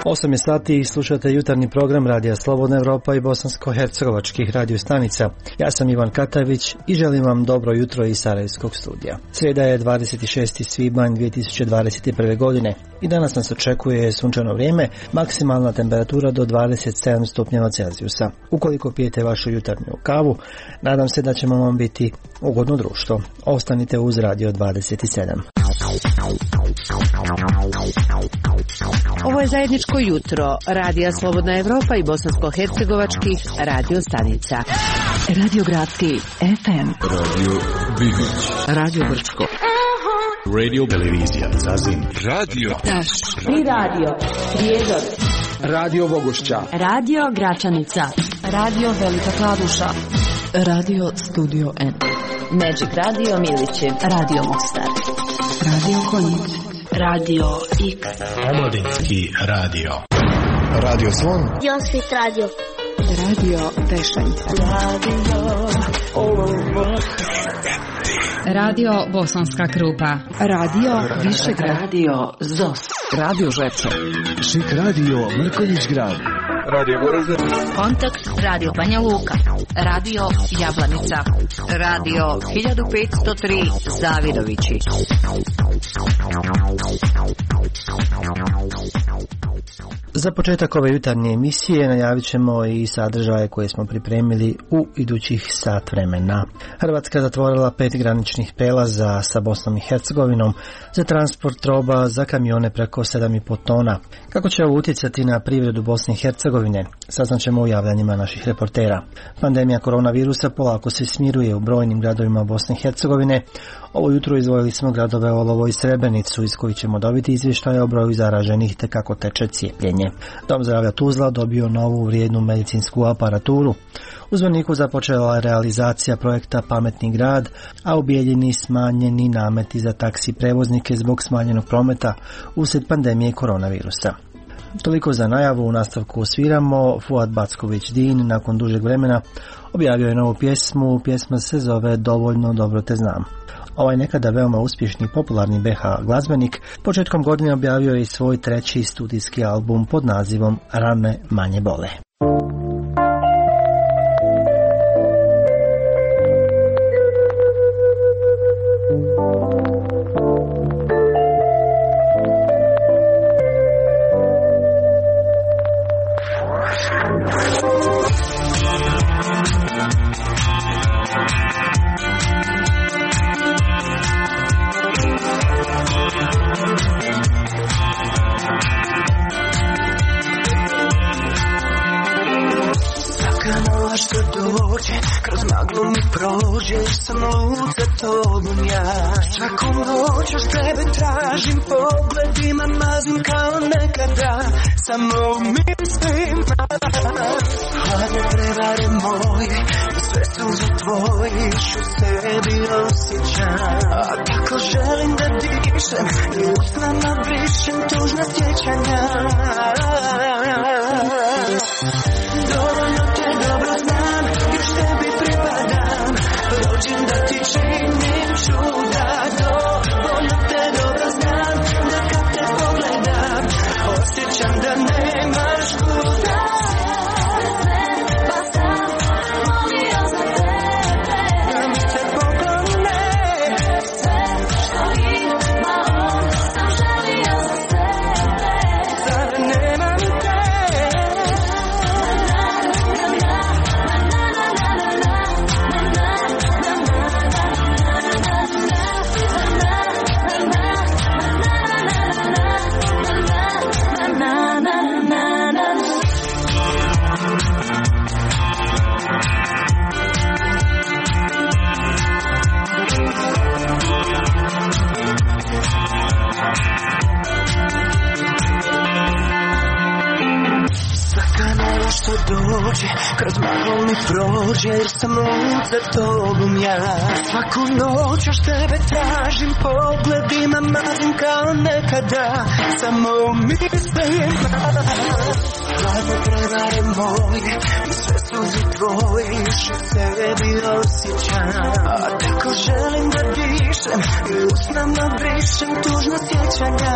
8 je sati i slušate jutarnji program Radija Slobodna Evropa i bosansko-hercegovačkih radio stanica. Ja sam Ivan Katavić i želim vam dobro jutro iz Sarajevskog studija. Srijeda je 26. svibanj 2021. godine i danas nas očekuje sunčano vrijeme, maksimalna temperatura do 27 stupnjeva Celzijusa. Ukoliko pijete vašu jutarnju kavu, nadam se da ćemo vam biti ugodno društvo. Ostanite uz Radio 27. Ovo je zajedničko jutro Radija Slobodna Evropa i bosansko-hercegovačkih radio stanica. Radio Gradski FM, Radio Bibić, Radio Brčko, Radio Televizija Zazin, Radio Taš i Radio Prijedor, Radio Vogošća, Radio Gračanica, Radio Velika Kladuša, Radio Studio N, Magic Radio Milići, Radio Mostar, Radio Konjic, Radio X, Omladinski radio, Radio Slon, Josvit Radio, Radio Tešanj, Radio Bosanska Krupa, Radio Višegrad, Radio Zos, Radio Žepčo, Šik Radio Mrkonjić Grad, Radio Goražde, Kontakt Radio Banja Luka, Radio Jablanica, Radio 1503 Zavidovići. Za početak ove jutarnje emisije najavit ćemo i sadržaje koje smo pripremili u idućih sat vremena. Hrvatska zatvorila 5 graničnih prelaza sa Bosnom i Hercegovinom za transport roba za kamione preko 7,5 tona. Kako će ovo utjecati na privredu Bosne i Hercegovine, saznaćemo u javljanjima naših reportera. Pandemija koronavirusa polako se smiruje u brojnim gradovima Bosne i Hercegovine. Ovo jutro izdvojili smo gradove Olovo i Srebrenicu, iz kojih ćemo dobiti izvještaje o broju zaraženih te kako teče cijepljenje. Dom zdravlja Tuzla dobio novu vrijednu medicinsku aparaturu. U Zvorniku započela je realizacija projekta Pametni grad, a u Bijeljini smanjeni nameti za taksi prevoznike zbog smanjenog prometa uslijed pandemije koronavirusa. Toliko za najavu, u nastavku sviramo. Fuad Backović-Din nakon dužeg vremena objavio je novu pjesmu, pjesma se zove Dovoljno dobro te znam. Ovaj nekada veoma uspješni i popularni BH glazbenik početkom godine objavio je i svoj 3. studijski album pod nazivom Rane manje bole. Kroz maglu mi prođeš, sam lud za tobom ja. Svakom noću s tebe tražim, pogledima mazim kao nekada. Samo mislim, hladne prevare moje, i sve suze tvoje, još u sebi osjećam. A tako želim da dišem, i usnama brišem tužna sjećanja. Dovoljno te dobro znam, još tebi pripadam, rođen da ti činim čuda. Dovoljno te dobro znam, da kad te pogledam, osjećam da nemaš kuda. Pa sam molio za tebe, da mi se pomogne. Sve što imao, sam želio za sebe. Sada nemam te. prođe jer sam lud za tobom ja. Svaku noć još tebe tražim, pogledima mazim kao nekada. Samo mislim hladne prevare moje i sve suze tvoje još u sebi osjećam. A tako želim da dišem i usnama brišem tužna sjećanja.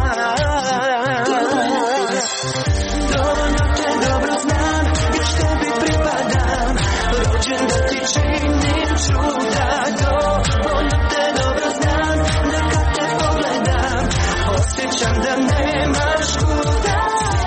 Dovoljno te dobro znam, još tebi pripadam, rođen da ti činim čuda. Dovoljno te dobro znam, da kad te pogledam osjećam da nemaš kuda.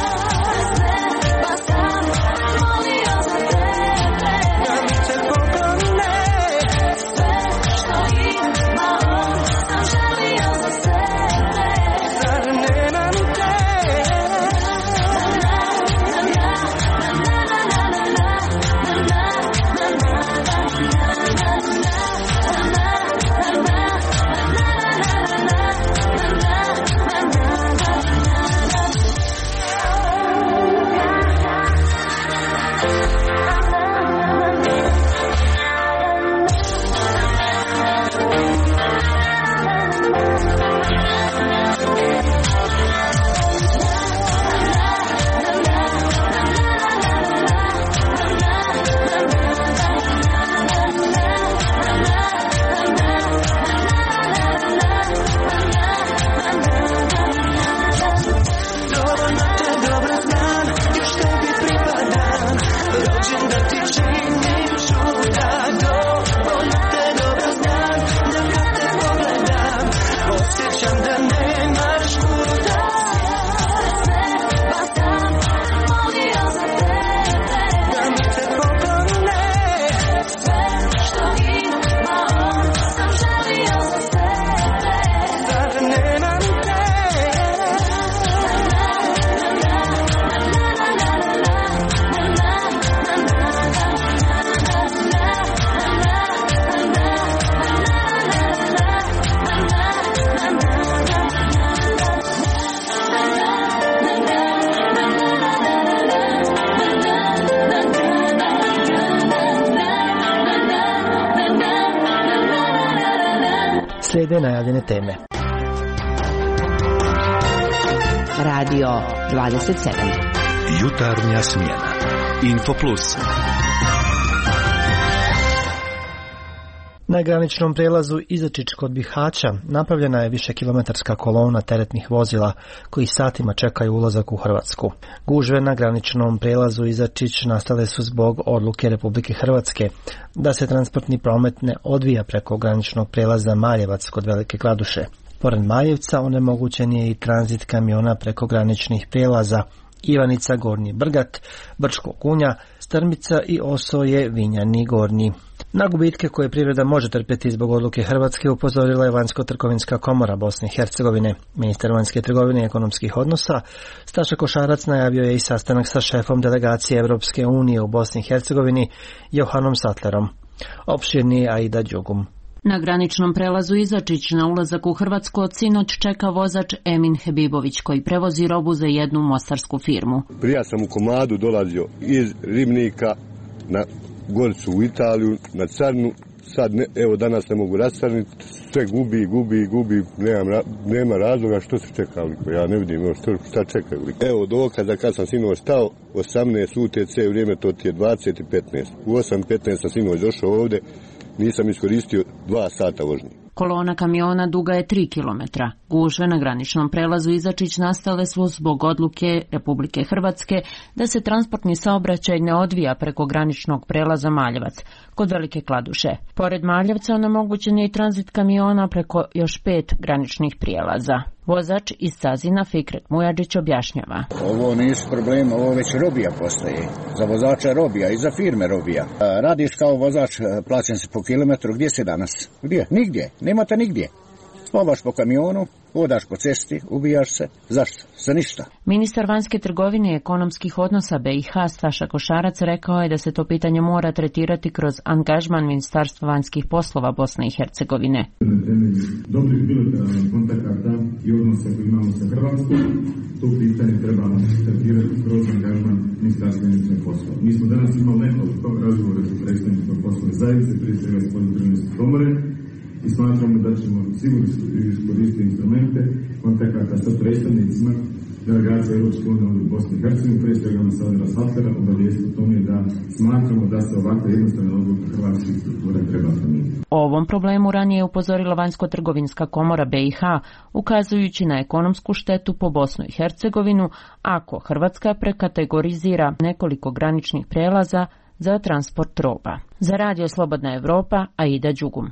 Slijede najavljene teme. Radio 27. Jutarnja smjena. Info Plus. Na graničnom prijelazu Izačić kod Bihaća napravljena je višekilometarska kolona teretnih vozila koji satima čekaju ulazak u Hrvatsku. Gužve na graničnom prijelazu Izačić nastale su zbog odluke Republike Hrvatske da se transportni promet ne odvija preko graničnog prijelaza Maljevac kod Velike Kladuše. Pored Maljevca onemogućen je i tranzit kamiona preko graničnih prijelaza Ivanica, Gornji Brgat, Brčko Kunja, Strmica i Osoje, Vinjani, Gornji. Na gubitke koje privreda može trpjeti zbog odluke Hrvatske upozorila je Vanjsko-trgovinska komora Bosne i Hercegovine. Ministar vanjske trgovine i ekonomskih odnosa Staša Košarac najavio je i sastanak sa šefom delegacije Europske unije u Bosni i Hercegovini Johanom Sattlerom. Opširniji Aida Đugum. Na graničnom prelazu Izačić na ulazak u Hrvatsku od sinoć čeka vozač Emin Hebibović koji prevozi robu za jednu mostarsku firmu. Prija sam u Komadu dolazio iz Ribnika na Goricu u Italiju, na Carnu. Sad evo danas ne mogu rascarniti, sve gubi, nema razloga što se čeka. Ja ne vidim šta čekaju. Evo dokaza kad sam sinoć stao, 18 UTC vrijeme, to ti je 20:15. U 8:15 sam sinoć došao ovdje, nisam iskoristio 2 sata vožnje. Kolona kamiona duga je 3 km. Gužve na graničnom prelazu Izačić nastale su zbog odluke Republike Hrvatske da se transportni saobraćaj ne odvija preko graničnog prelaza Maljevac kod Velike Kladuše. Pored Maljevca onemogućen je i tranzit kamiona preko još 5 graničnih prijelaza. Vozač iz Sazina Fikret Mujadžić objašnjava. Ovo nisu problema, ovo već robija postoje. Za vozača robija i za firme robija. Radiš kao vozač, plaćen se po kilometru, gdje si danas? Gdje? Nigdje, nemate nigdje. Spobaš po kamionu, hodaš po cesti, ubijaš se. Zašto? Za ništa. Ministar vanjske trgovine i ekonomskih odnosa BiH Staša Košarac rekao je da se to pitanje mora tretirati kroz angažman Ministarstva vanjskih poslova Bosne i Hercegovine. Na temelju dobrih bilateralnih kontakata i odnosa koji imamo sa Hrvatskom, to pitanje treba tretirati kroz angažman Ministarstva vanjskih poslova. Mi smo danas imali nekoliko razgovora sa predstavnicima poslovne zajednice, prije svega s Trgovinske komore, i smatramo da ćemo sigurno iskoristiti instrumente kontakata sa predstavnicima delegacije Europske unije u Bosni i Hercegovini, prije svega ambasadora Saltera, obavijestiti o tome da smatramo da se ovakva jednostavna odluka hrvatskih struktura treba promijeniti. O ovom problemu ranije je upozorila Vanjsko-trgovinska komora BiH, ukazujući na ekonomsku štetu po Bosnu i Hercegovinu ako Hrvatska prekategorizira nekoliko graničnih prelaza za transport roba. Za Radio Slobodna Evropa, Aida Đugum.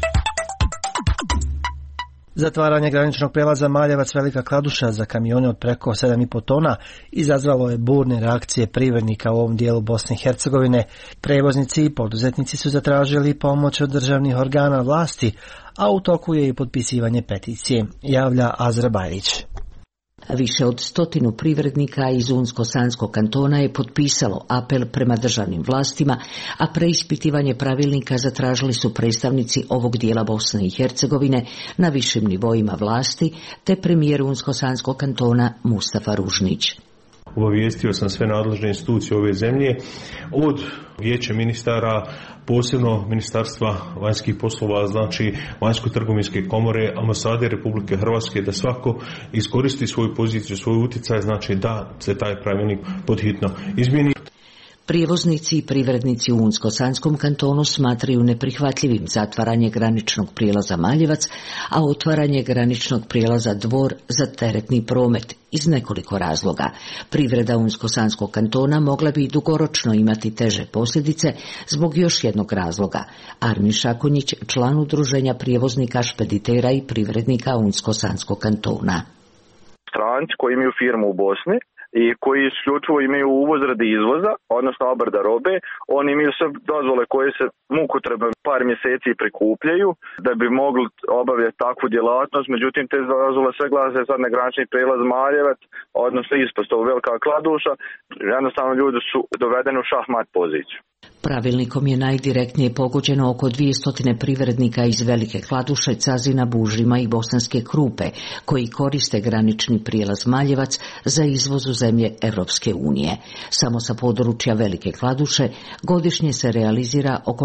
Zatvaranje graničnog prelaza Maljevac Velika Kladuša za kamione od preko 7,5 tona izazvalo je burne reakcije privrednika u ovom dijelu Bosne i Hercegovine. Prevoznici i poduzetnici su zatražili pomoć od državnih organa vlasti, a u toku je i potpisivanje peticije, javlja Azra Bajrić. Više od 100 privrednika iz Unsko-Sanskog kantona je potpisalo apel prema državnim vlastima, a preispitivanje pravilnika zatražili su predstavnici ovog dijela Bosne i Hercegovine na višim nivoima vlasti, te premijer Unsko-Sanskog kantona Mustafa Ružnić. Obavijestio sam sve nadležne institucije ove zemlje, od vijeća ministara, posebno Ministarstva vanjskih poslova, znači Vanjsko-trgovinske komore, ambasade Republike Hrvatske, da svako iskoristi svoju poziciju, svoj utjecaj, znači da se taj pravilnik podhitno izmijeni. Prijevoznici i privrednici u Unsko-Sanskom kantonu smatraju neprihvatljivim zatvaranje graničnog prijelaza Maljevac, a otvaranje graničnog prijelaza Dvor za teretni promet iz nekoliko razloga. Privreda Unsko-Sanskog kantona mogla bi dugoročno imati teže posljedice zbog još jednog razloga. Armin Šakonjić, član udruženja prijevoznika, špeditera i privrednika Unsko-Sanskog kantona. Stranci koji imaju firmu u Bosni i koji isključivo imaju uvoz radi izvoza, odnosno obrada robe, oni imaju sve dozvole koje se mukotrpno par mjeseci prikupljaju da bi mogli obavljati takvu djelatnost, međutim te dozvole sve glase sad na granični prijelaz Maljevac, odnosno ispostavu Velika Kladuša, jednostavno ljudi su dovedeni u šahmat poziciju. Pravilnikom je najdirektnije pogođeno oko 200 privrednika iz Velike Kladuše, Cazina, Bužima i Bosanske Krupe, koji koriste granični prijelaz Maljevac za izvoz u zemlje Europske unije. Samo sa područja Velike Kladuše godišnje se realizira oko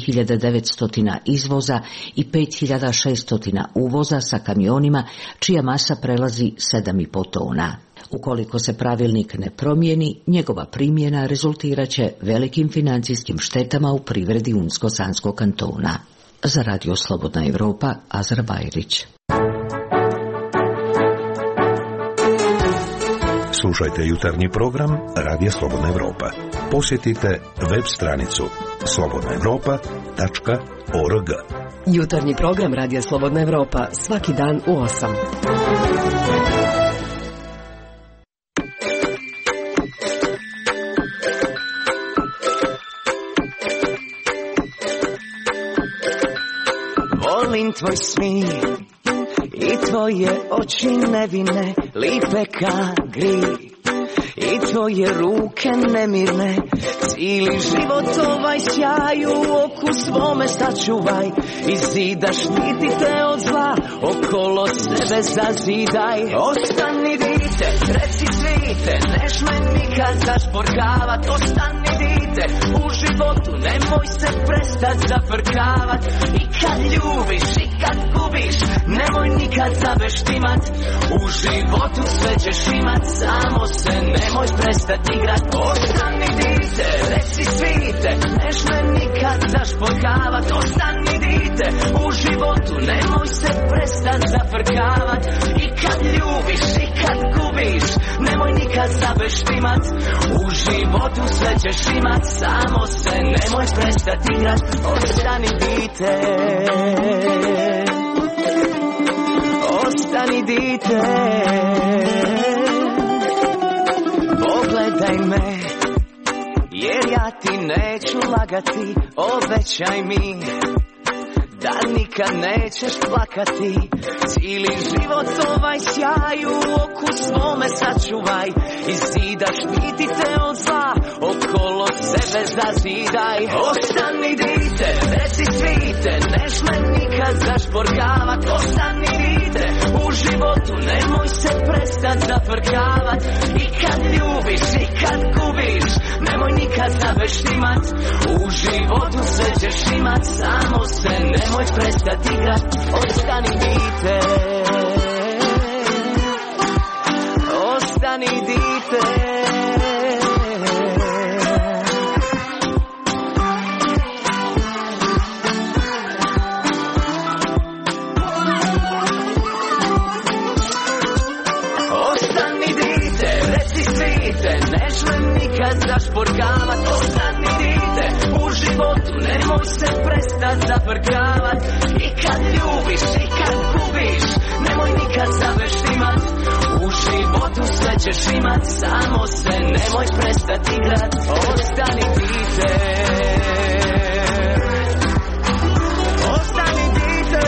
4900 izvoza i 5600 uvoza sa kamionima, čija masa prelazi 7,5 tona. Ukoliko se pravilnik ne promijeni, njegova primjena rezultirat će velikim financijskim štetama u privredi Unsko-Sanskog kantona. Za Radio Slobodna Evropa, Azra Bajrić. Slušajte jutarnji program Radija Slobodna Evropa. Posjetite web stranicu slobodnaevropa.org. Jutarnji program Radija Slobodna Evropa svaki dan u 8. Volim tvoj smijeh i tvoje oči nevine, lipe ka gri, i tvoje ruke nemirne, cijeli život ovaj sjaj u oku svome sačuvaj, i zida štiti te od zla, okolo sebe zazidaj. Ostani dite, reci svite, neš me nikad zašporkavat, ostani dite, u životu nemoj se prestat zafrkavat, i kad ljubiš i kad gubiš, nemoj nikad zabeštimat, u životu sve ćeš imat, samo se nemoj prestat igrat. Ostani dite, reci svite, neš me nikad zašporkavat, ostani dite, u životu nemoj se prestat zafrkavat, i kad ljubiš i kad gubiš, nemoj nikad zabeštimat, u životu sve ćeš imat, samo se nemoj prestat igrat. Ostani dite, ostani dite, pogledaj me, jer ja ti neću lagati, obećaj mi da nikad nećeš plakati. Cijeli život ovaj sjaj u oku svome sačuvaj. I zida štitite od zla, okolo sebe zazidaj. Ostani dite, reci svite, neš me nikad zašporkavat. Ostani dite, u životu nemoj se prestat zafrkavat. I kad ljubiš, i kad gubiš, nemoj nikad zaveštimat. U životu sve ćeš imat, samo se nemoj prestat igrat. Ostani dite, ostani dite. Ostani dite, reci svite, neš me nikad zašporkavat. Ostani dite, u životu nemoj se prestat zafrkavat. I kad ljubiš, i kad gubiš, nemoj nikad zaveštimat. U životu sve ćeš imat, samo se nemoj prestat igrat. Ostani dite, ostani dite.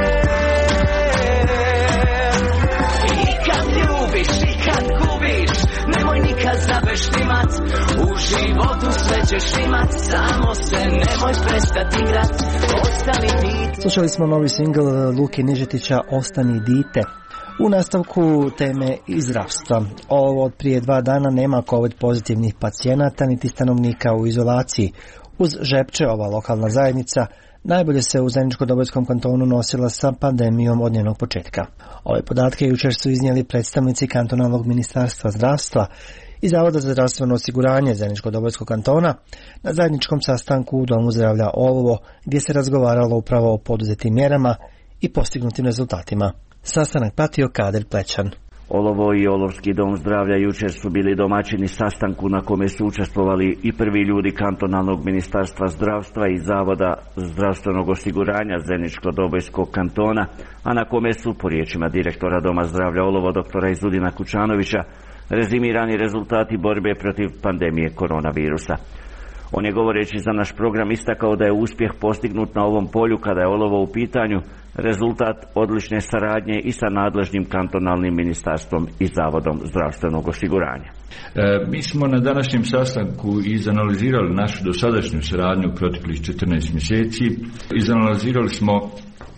I kad ljubiš, i kad gubiš, nemoj nikad zaveštimat. U životu sve ćeš imat, samo se nemoj prestat igrat. Ostani dite. Slušali smo novi singl Luke Nižetića Ostani dite. U nastavku teme iz zdravstva. Ovo od prije 2 dana nema COVID pozitivnih pacijenata niti stanovnika u izolaciji. Uz Žepče, ova lokalna zajednica najbolje se u Zeničko-Dobojskom kantonu nosila sa pandemijom od njenog početka. Ove podatke jučer su iznijeli predstavnici kantonalnog ministarstva zdravstva i Zavoda za zdravstveno osiguranje Zeničko-Dobojskog kantona na zajedničkom sastanku u Domu zdravlja Olovo, gdje se razgovaralo upravo o poduzetim mjerama i postignutim rezultatima. Sastanak pratio Kader Plećan. Olovo i Olovski dom zdravlja jučer su bili domaćini sastanku na kome su učestvovali i prvi ljudi kantonalnog ministarstva zdravstva i Zavoda zdravstvenog osiguranja Zeničko-Dobojskog kantona, a na kome su, po riječima direktora Doma zdravlja Olovo doktora Izudina Kučanovića, rezimirani rezultati borbe protiv pandemije koronavirusa. On je, govoreći za naš program, istakao da je uspjeh postignut na ovom polju kada je Olovo u pitanju rezultat odlične saradnje i sa nadležnim kantonalnim ministarstvom i Zavodom zdravstvenog osiguranja. Mi smo na današnjem sastanku izanalizirali našu dosadašnju saradnju u proteklih 14 mjeseci. Izanalizirali smo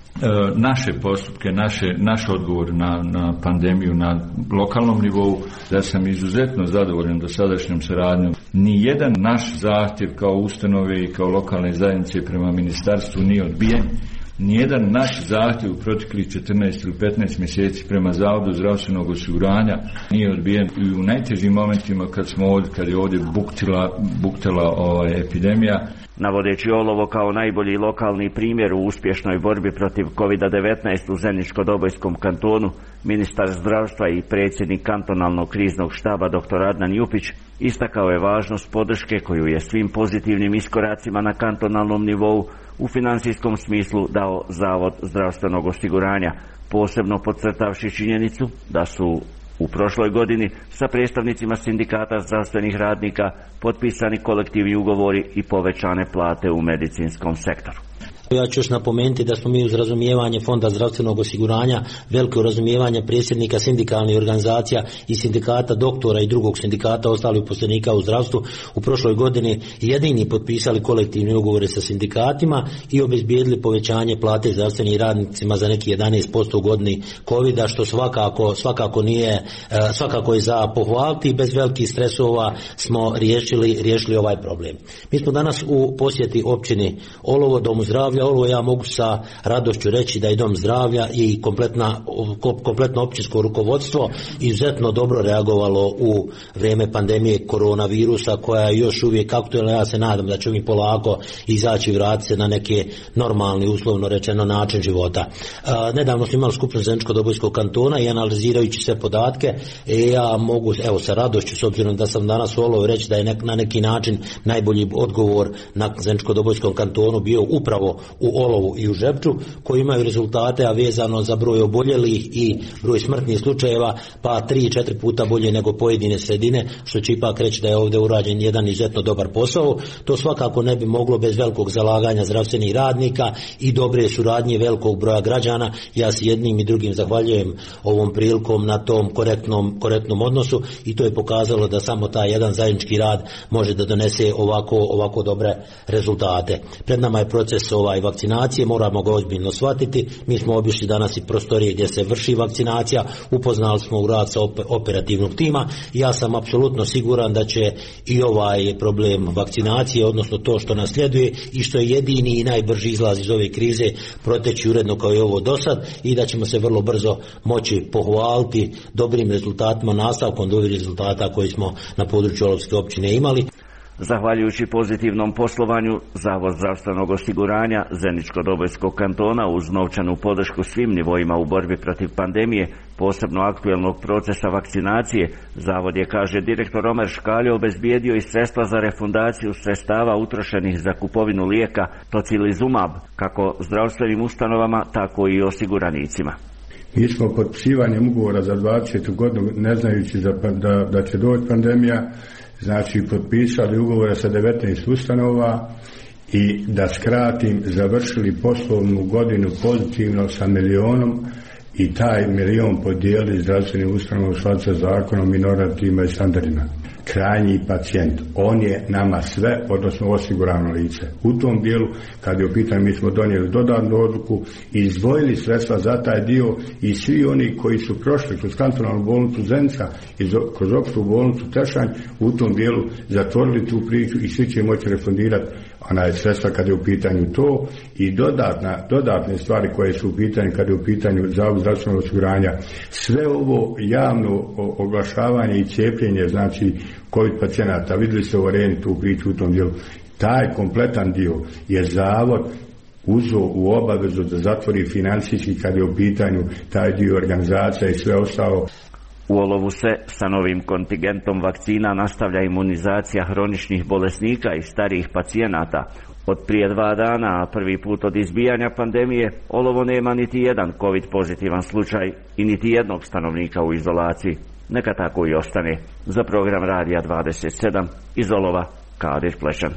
naše postupke, naš odgovor na pandemiju na lokalnom nivou. Da sam izuzetno zadovoljan dosadašnjom saradnjom. Nijedan naš zahtjev kao ustanove i kao lokalne zajednice prema ministarstvu nije odbijen. Nijedan naš zahtjev u proteklih 14 ili 15 mjeseci prema Zavodu zdravstvenog osiguranja nije odbijen i u najtežim momentima kad je ovdje buktela epidemija. Navodeći Olovo kao najbolji lokalni primjer u uspješnoj borbi protiv COVID-19 u Zeničko-Dobojskom kantonu, ministar zdravstva i predsjednik kantonalnog kriznog štaba dr. Adnan Jupić istakao je važnost podrške koju je svim pozitivnim iskoracima na kantonalnom nivou u financijskom smislu dao Zavod zdravstvenog osiguranja, posebno podcrtavši činjenicu da su u prošloj godini sa predstavnicima sindikata zdravstvenih radnika potpisani kolektivni ugovori i povećane plate u medicinskom sektoru. Ja ću još napomenuti da smo mi uz razumijevanje Fonda zdravstvenog osiguranja, veliko razumijevanje predsjednika sindikalnih organizacija i sindikata doktora i drugog sindikata ostalih uposlenika u zdravstvu u prošloj godini jedini potpisali kolektivne ugovore sa sindikatima i obezbijedili povećanje plate zdravstvenim radnicima za neki 11% u godini COVID-a, što svakako je za pohvaliti i bez velikih stresova smo riješili ovaj problem. Mi smo danas u posjeti općini Olovo, Domu zdravlja Olovo. Ja mogu sa radošću reći da je Dom zdravlja i kompletno općinsko rukovodstvo izuzetno dobro reagovalo u vrijeme pandemije koronavirusa koja je još uvijek aktualna. Ja se nadam da će mi polako izaći i vratiti se na neke normalni, uslovno rečeno, način života. Nedavno smo imali skupštinu Zeničko-Dobojskog kantona i analizirajući sve podatke, ja mogu sa radošću, s obzirom da sam danas u Olovu, reći da je na neki način najbolji odgovor na Zeničko-Dobojskom kantonu bio upravo u Olovu i u Žepču, koji imaju rezultate, a vezano za broj oboljelih i broj smrtnih slučajeva, pa 3-4 puta bolje nego pojedine sredine, što će ipak reći da je ovdje urađen jedan izuzetno dobar posao. To svakako ne bi moglo bez velikog zalaganja zdravstvenih radnika i dobre suradnje velikog broja građana. Ja se jednim i drugim zahvaljujem ovom prilikom na tom korektnom odnosu i to je pokazalo da samo taj jedan zajednički rad može da donese ovako dobre rezultate. Pred nama je proces vakcinacije, moramo ga ozbiljno shvatiti. Mi smo obišli danas i prostorije gdje se vrši vakcinacija, upoznali smo u rad sa operativnog tima i ja sam apsolutno siguran da će i ovaj problem vakcinacije, odnosno to što nas slijeduje i što je jedini i najbrži izlaz iz ove krize, proteći uredno kao i ovo dosad i da ćemo se vrlo brzo moći pohvaliti dobrim rezultatima, nastavkom dobrih rezultata koji smo na području Olovske općine imali. Zahvaljujući pozitivnom poslovanju, Zavod zdravstvenog osiguranja Zeničko-Dobojskog kantona uz novčanu podršku svim nivoima u borbi protiv pandemije, posebno aktuelnog procesa vakcinacije, Zavod je, kaže direktor Omer Škaljo, obezbijedio i sredstva za refundaciju sredstava utrošenih za kupovinu lijeka Tocilizumab, kako zdravstvenim ustanovama, tako i osiguranicima. Mi smo potpisivanjem ugovora za 20. godinu, ne znajući da će doći pandemija, znači potpisali ugovore sa 19 ustanova i da skratim, završili poslovnu godinu pozitivno sa milionom i taj milion podijelili zdravstvenim ustanovama u skladu sa zakonom i normativima i standardima. Krajnji pacijent, on je nama sve, odnosno osigurano lice. U tom dijelu, kad je u pitanju, mi smo donijeli dodatnu odluku i izdvojili sredstva za taj dio i svi oni koji su prošli kroz kantonalnu bolnicu Zenica i kroz opštu bolnicu Tešanj, u tom dijelu zatvorili tu priču i svi će moći refundirati sredstva kad je u pitanju to i dodatne stvari koje su u pitanju kad je u pitanju Zavod zdravstvenog osiguranja. Sve ovo javno oglašavanje i cijepljenje, znači COVID pacijenata, vidjeli ste u Areni tu priču u tom dijelu, taj kompletan dio je Zavod uzeo u obavezu da zatvori financijski kad je u pitanju taj dio organizacija i sve ostalo. U Olovu se sa novim kontingentom vakcina nastavlja imunizacija hroničnih bolesnika i starijih pacijenata. Od prije 2 dana, a prvi put od izbijanja pandemije, Olovo nema niti jedan COVID pozitivan slučaj i niti jednog stanovnika u izolaciji. Neka tako i ostane. Za program Radija 27 iz Olova, Kadir Plešan.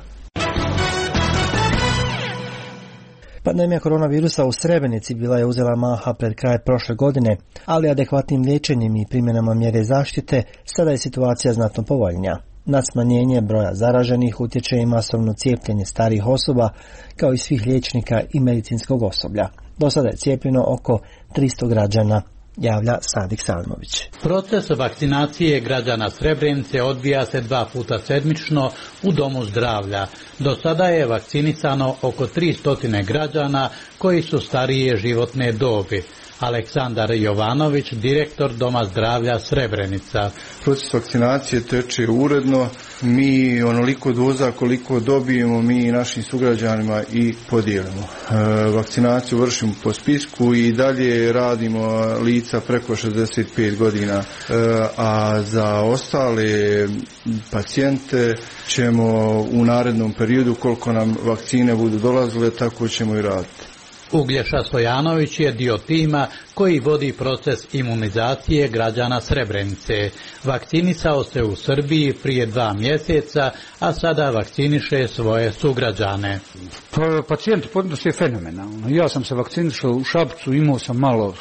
Pandemija koronavirusa u Srebrenici bila je uzela maha pred kraj prošle godine, ali adekvatnim liječenjem i primjenama mjere zaštite sada je situacija znatno povoljnija. Na smanjenje broja zaraženih utječe i masovno cijepljenje starijih osoba, kao i svih liječnika i medicinskog osoblja. Do sada je cijepljeno oko 300 građana, javlja Sadik Salmović. Proces vakcinacije građana Srebrenice odvija se 2 puta sedmično u Domu zdravlja. Do sada je vakcinisano oko 300 građana koji su starije životne dobi. Aleksandar Jovanović, direktor Doma zdravlja Srebrenica. Proces vakcinacije teče uredno. Mi onoliko doza koliko dobijemo mi našim sugrađanima i podijelimo. Vakcinaciju vršimo po spisku i dalje radimo lica preko 65 godina, a za ostale pacijente ćemo u narednom periodu, koliko nam vakcine budu dolazile, tako ćemo i raditi. Uglješa Stojanović je dio tima koji vodi proces imunizacije građana Srebrenice. Vakcinisao se u Srbiji prije 2 mjeseca, a sada vakciniše svoje sugrađane. Pacijenti podnose fenomenalno. Ja sam se vakcinišao u Šapcu, imao sam malo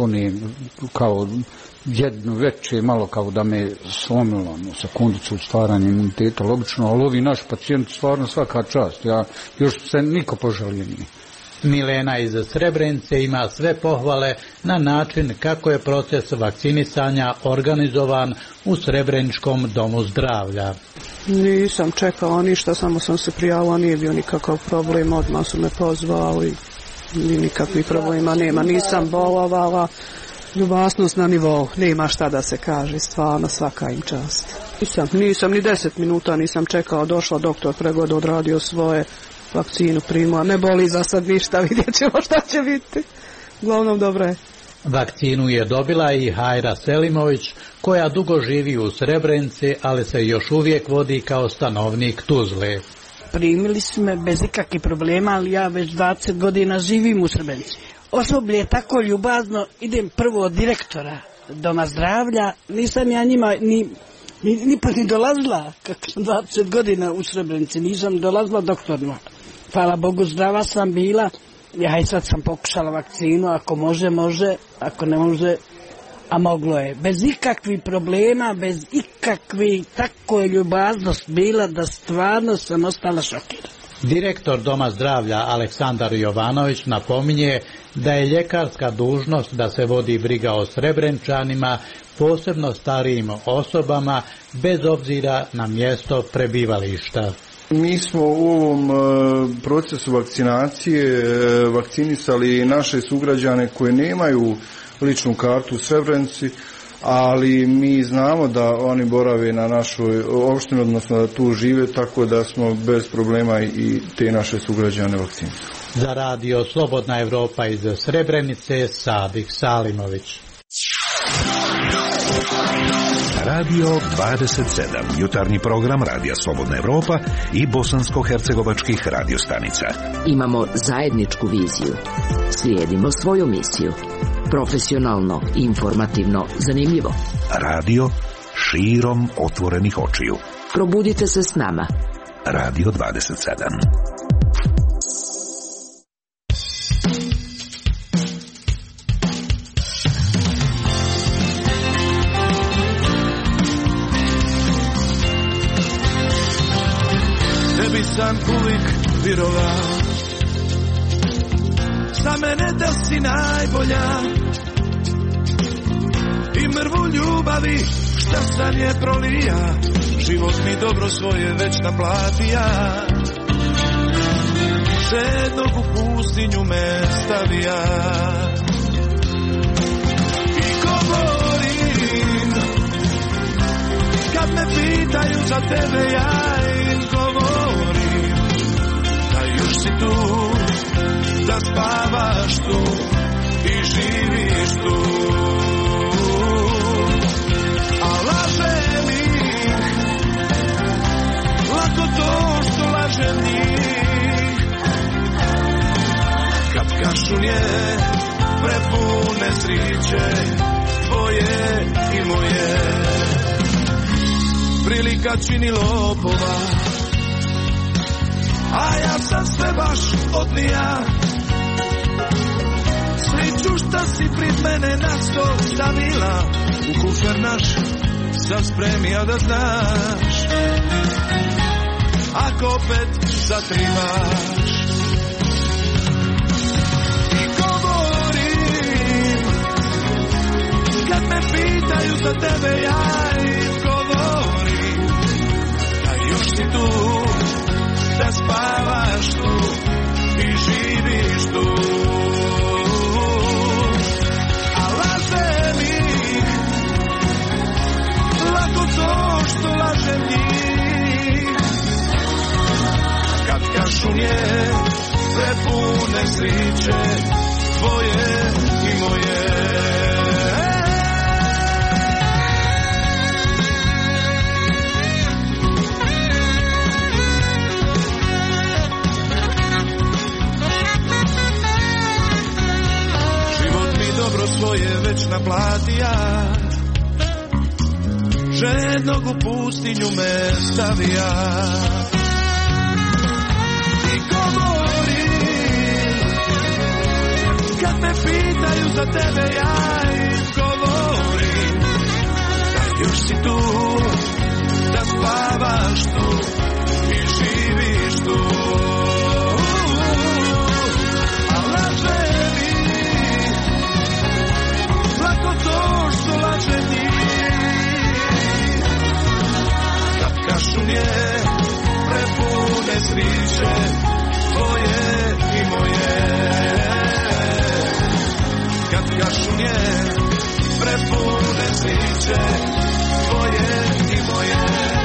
kao jedno veće, malo kao da me slomilo sekundicu u stvaranju imuniteta, logično, ali ovi naši pacijenti stvarno svaka čast. Ja još se niko požalio nije. Milena iz Srebrenice ima sve pohvale na način kako je proces vakcinisanja organizovan u Srebreničkom domu zdravlja. Nisam čekala ništa, samo sam se prijavila, nije bio nikakav problem, odmah su me pozvali, nikakvih problema nema, nisam bolovala, ljubaznost na nivou, nema šta da se kaže, stvarno svaka im čast. Nisam ni 10 minuta nisam čekala, došla doktor pregled, odradio svoje, vakcinu primila, ne boli za sad ništa, vidjet ćemo šta će biti. Uglavnom dobro je. Vakcinu je dobila i Hajra Selimović, koja dugo živi u Srebrenici, ali se još uvijek vodi kao stanovnik Tuzle. primili su me bez ikakvih problema, ali ja već 20 godina živim u Srebrenici. Osoblje je tako ljubazno, idem prvo od direktora doma zdravlja, nisam ja njima ni dolazila, kako sam 20 godina u Srebrenici, nisam dolazila doktorima. Hvala Bogu, zdrava sam bila, ja i sad sam pokušala vakcinu, ako može, može, ako ne može, a moglo je. Bez ikakvih problema, bez ikakvih, tako je ljubaznost bila da stvarno sam ostala šokirana. Direktor Doma zdravlja Aleksandar Jovanović napominje da je ljekarska dužnost da se vodi briga o Srebrenčanima, posebno starijim osobama, bez obzira na mjesto prebivališta. Mi smo u ovom procesu vakcinacije vakcinisali naše sugrađane koje nemaju ličnu kartu u Srebrenici, ali mi znamo da oni borave na našoj opštini, odnosno da tu žive, tako da smo bez problema i te naše sugrađane vakcinisali. Za radio Slobodna Evropa iz Srebrenice, Sadik Salimović. Radio 27, jutarnji program Radija Slobodna Evropa i bosansko-hercegovačkih radiostanica. Imamo zajedničku viziju. Slijedimo svoju misiju. Profesionalno, informativno, zanimljivo. Radio širom otvorenih očiju. Probudite se s nama. Radio 27. Tebi sam uvijek virova, za mene da si najbolja, i mrvu ljubavi šta sam je prolija, život mi dobro svoje već naplatija. Sednog u pustinju me stavija i govorim, kad me pitaju za tebe ja im govorim da još si tu, da spavaš tu i živiš tu. A lažem ih, lako to što lažem njih, kad kašunje prepune sriće tvoje i moje. Prilika čini lopova, a ja sam sve baš odnija. Sreću šta si prid mene na stol stavila, u kufer naš sam spremio da znaš, ako opet zatrivaš. I govorim, kad me pitaju za tebe ja im govorim da još si tu, da spavaš tu i živiš tu. A lažem ih, lako to što lažem njih, kad kašunje prepune sriće tvoje i moje. Dobro svoje već naplatija, žednog u pustinju me stavija. I govorim, kad me pitaju za tebe ja im govorim da još si tu, da spavaš tu i živiš tu. A lažem ih, lako to što laže njih, kad kašunje prepune sriće tvoje i moje. Kad kašunje prepune sriće tvoje i moje.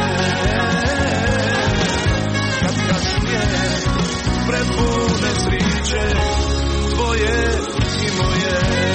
Kad kašunje prepune sriće tvoje i moje.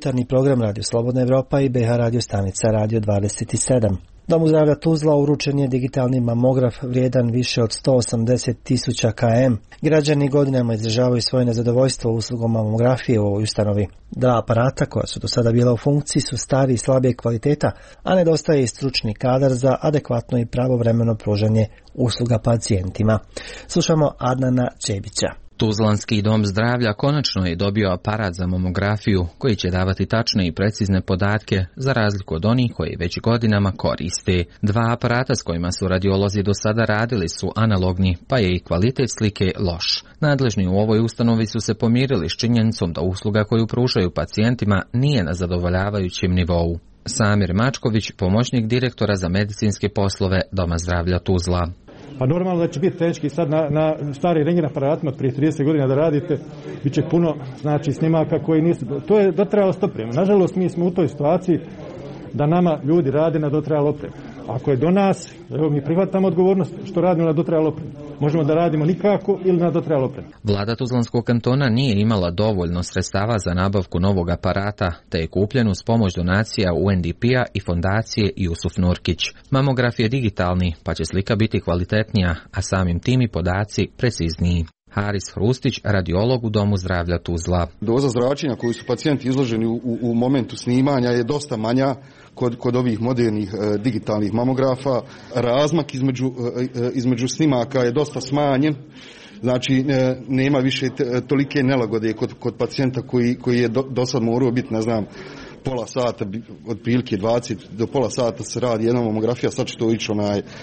jutarnji program Radio Slobodna Evropa i BH radio stanica Radio 27. Domu zdravlja Tuzla uručen je digitalni mamograf vrijedan više od 180.000 km. Građani godinama izražavaju svoje nezadovoljstvo uslugom mamografije u ovoj ustanovi. Dva aparata koja su do sada bila u funkciji su stari i slabije kvaliteta, a nedostaje i stručni kadar za adekvatno i pravovremeno pružanje usluga pacijentima. Slušamo Adnana Čebića. Tuzlanski dom zdravlja konačno je dobio aparat za mamografiju koji će davati tačne i precizne podatke za razliku od onih koji već godinama koriste. Dva aparata s kojima su radiolozi do sada radili su analogni, pa je i kvalitet slike loš. Nadležni u ovoj ustanovi su se pomirili s činjenicom da usluga koju pružaju pacijentima nije na zadovoljavajućem nivou. Samir Mačković, pomoćnik direktora za medicinske poslove Doma zdravlja Tuzla. Pa normalno da će biti teški sad na stari rentgen aparatima prije 30 godina da radite, bit će puno snimaka koji nisu, to je dotrajalost opreme. Nažalost mi smo u toj situaciji da nama ljudi rade na dotrajal opreme. Ako je do nas, evo mi prihvatamo odgovornost što radimo na dotrajal opreme. Možemo da radimo nikako ili na dotrajal opreme. Vlada Tuzlanskog kantona nije imala dovoljno sredstava za nabavku novog aparata, te je kupljen uz pomoć donacija UNDP-a i fondacije Jusuf Nurkić. Mamograf je digitalni, pa će slika biti kvalitetnija, a samim tim i podaci precizniji. Haris Hrustić, radiolog u Domu zdravlja Tuzla. Doza zračenja koju su pacijenti izloženi u momentu snimanja je dosta manja kod ovih modernih digitalnih mamografa. Razmak između snimaka je dosta smanjen. Znači, nema više tolike nelagode kod pacijenta koji je do sad morao biti, ne znam, pola sata, otprilike 20 do pola sata se radi jedna mamografija, sad će to ići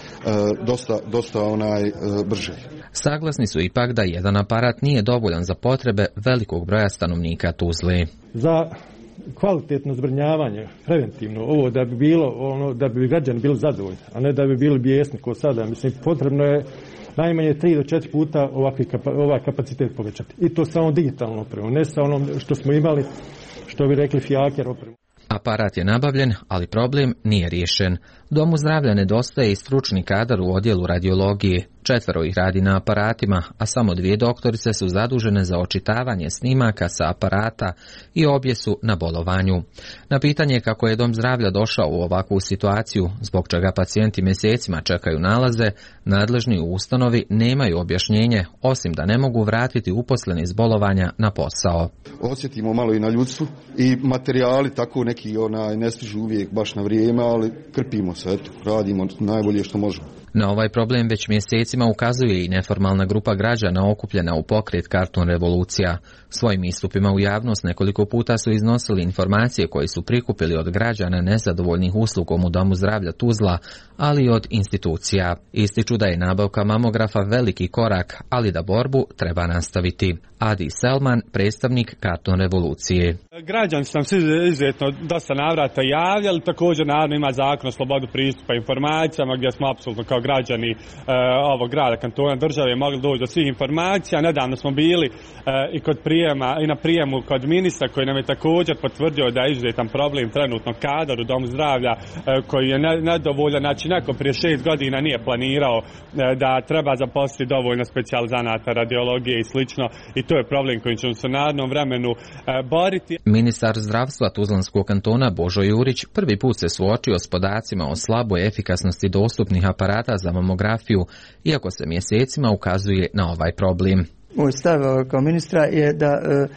dosta brže. Saglasni su ipak da jedan aparat nije dovoljan za potrebe velikog broja stanovnika Tuzle. Za kvalitetno zbrinjavanje, preventivno, ovo da bi bilo, da bi građani bili zadovoljni, a ne da bi bili bijesni kao sada. Mislim, potrebno je najmanje 3 do 4 puta ovaj kapacitet povećati. I to samo digitalno opremu, ne sa onom što smo imali, što bi rekli fijaker opremu. Aparat je nabavljen, ali problem nije riješen. Domu zdravlja nedostaje i stručni kadar u odjelu radiologije. 4 ih radi na aparatima, a samo 2 doktorice su zadužene za očitavanje snimaka sa aparata i obje su na bolovanju. Na pitanje kako je Dom zdravlja došao u ovakvu situaciju, zbog čega pacijenti mjesecima čekaju nalaze, nadležni u ustanovi nemaju objašnjenje, osim da ne mogu vratiti uposleni s bolovanja na posao. Osjetimo malo i na ljudstvu i materijali tako neki ne stižu uvijek baš na vrijeme, ali krpimo se, radimo najbolje što možemo. Na ovaj problem već mjesecima ukazuje i neformalna grupa građana okupljena u pokret Karton revolucija. Svojim istupima u javnost nekoliko puta su iznosili informacije koje su prikupili od građana nezadovoljnih uslugom u Domu zdravlja Tuzla, ali i od institucija. Ističu da je nabavka mamografa veliki korak, ali da borbu treba nastaviti. Adi Selman, predstavnik Karton revolucije. Građani su nam svi izuzetno dosta navrata javljali, također naravno ima zakon o slobodu pristupa informacijama gdje smo apsolutno kao građani ovog grada, kantona, države mogli doći do svih informacija. Nedavno smo bili i kod prijema i na prijemu kod ministra koji nam je također potvrdio da je izuzetan problem trenutno kadar u Domu zdravlja koji je nedovoljan. Znači neko prije 6 godina nije planirao da treba zaposliti dovoljno specijalizanata radiologije i slično i to je problem kojim ćemo se u narednom vremenu boriti. Ministar zdravstva Tuzlanskog kantona Božo Jurić prvi put se suočio s podacima o slaboj efikasnosti dostupnih aparata za mamografiju, iako se mjesecima ukazuje na ovaj problem. Moj stav kao ministra je da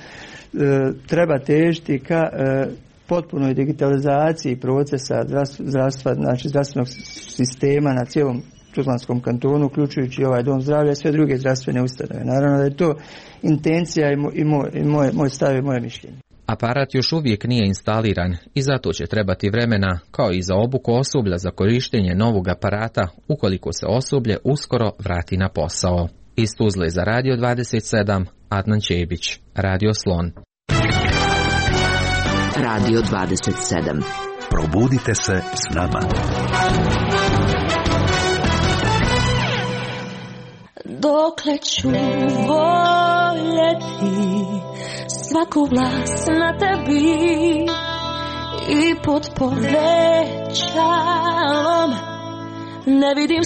treba težiti ka potpunoj digitalizaciji procesa zdravstva, znači zdravstvenog sistema na cijelom Tuzlanskom kantonu, uključujući ovaj Dom zdravlja i sve druge zdravstvene ustanove. Naravno da je to intencija i moj stav i moje mišljenje. Aparat još uvijek nije instaliran i zato će trebati vremena, kao i za obuku osoblja za korištenje novog aparata, ukoliko se osoblje uskoro vrati na posao. Iz Tuzle za Radio 27, Adnan Čebić, Radio Slon. Radio 27. Probudite se s nama. Dokle ću voljeti svaku vlast na tebi i pod povećalom ne vidim